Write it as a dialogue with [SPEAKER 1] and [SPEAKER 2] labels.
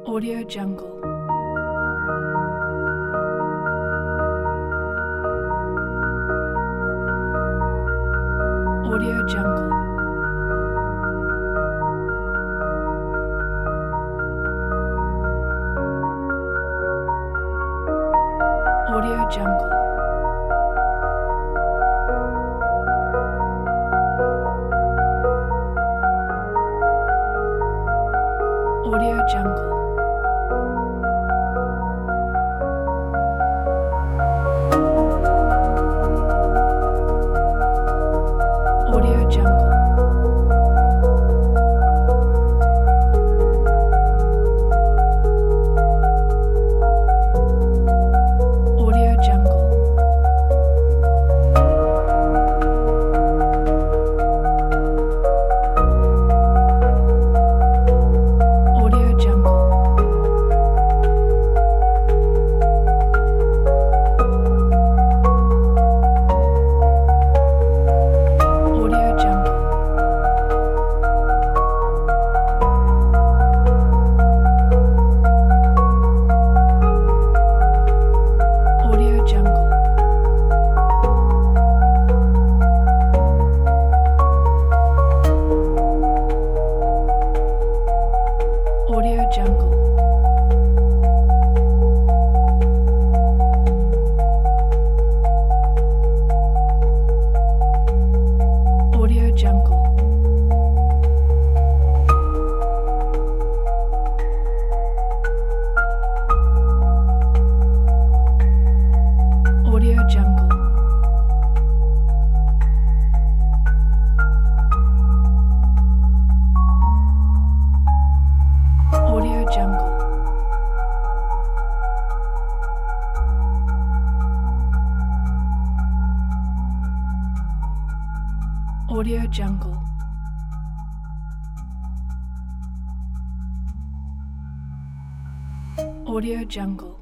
[SPEAKER 1] Audio Jungle. Audio Jungle. Audio Jungle. Audio Jungle. Audio Jungle. Audio Jungle. Audio Jungle. Audio Jungle. Audio Jungle. Audio Jungle. Audio Jungle. Audio Jungle. Audio Jungle. Audio Jungle. Audio Jungle.